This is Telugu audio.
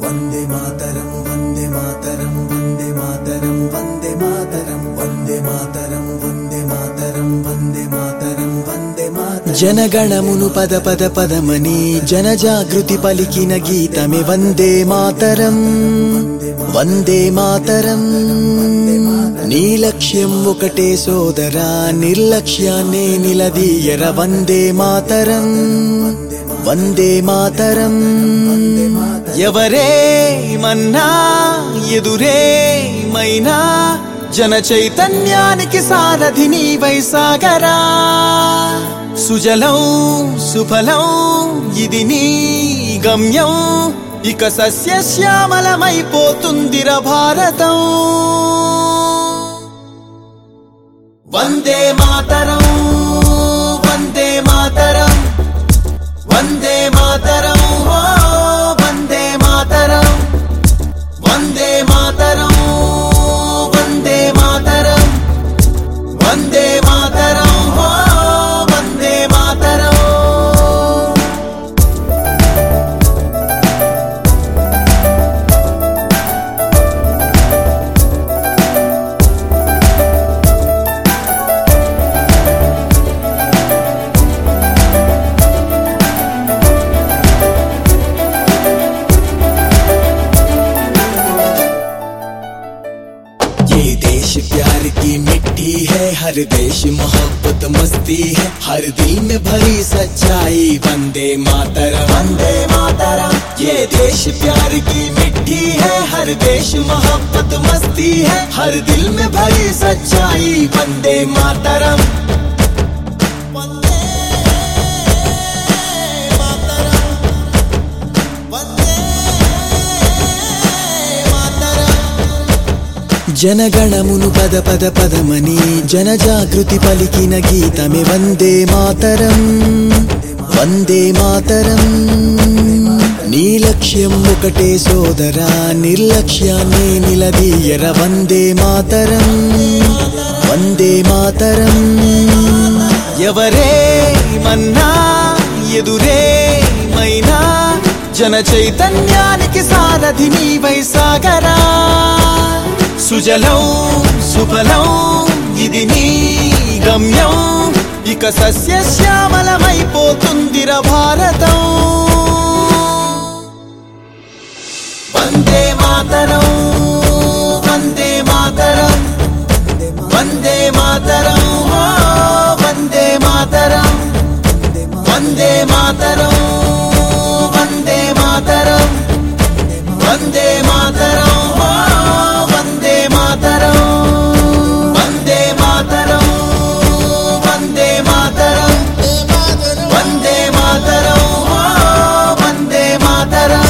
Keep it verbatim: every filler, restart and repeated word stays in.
वंदे मातरम वंदे मातरम वंदे मातरम वंदे मातरम वंदे मातरम वंदे मातरम वंदे मातरम वंदे मातरम जनगणमुनु पद पद पदमनि जनजागृति पलिकिन गीतमे वंदे मातरम वंदे मातरम నీ లక్ష్యం ఒకటే సోదరా నిర్లక్ష్యాన్నే నిలదీయర వందే మాతరం వందే మాతరం ఎవరే మన్నా ఎదురే మైనా జన చైతన్యానికి సారథి నీవై సాగరా సుజలం సుఫలం ఇది నీ గమ్యం ఇక సస్యశ్యామలమైపోతుందిర భారతం वंदे मातरम वंदे मातरम वंदे मातरम हो वंदे मातरम वंदे मातरम वंदे मातरम वंदे मातरम हो वंदे मातरम प्यार की मिट्टी है हर देश मोहब्बत मस्ती है हर दिल में भरी सच्चाई वंदे मातरम वंदे मातरम ये देश प्यार की मिट्टी है हर देश मोहब्बत मस्ती है हर दिल में भरी सच्चाई वंदे मातरम जनगणमुनु पद पद पदमनि जनजागृति पलिकिन गीतमे वंदे मातरम वंदे मातरम నీ లక్ష్యం ఒకటే సోదరా నిర్లక్ష్యాన్నే నిలదీయర వందే మాతరం వందే మాతరం ఎవరే మన్నా ఎదురే మైనా జన చైతన్యానికి సారథి నీవై సాగరా సుజలం సుఫలం ఇది నీ గమ్యం ఇక సస్యశ్యామలమైపోతుందిర భారతం వందే మాతరం వందే మాతరం వందే మాతరం హో వందే మాతరం వందే మాతరం వందే మాతరం వందే మాతరం హో वंदे मातरम वंदे मातरम वंदे मातरम वंदे मातरम हो वंदे मातरम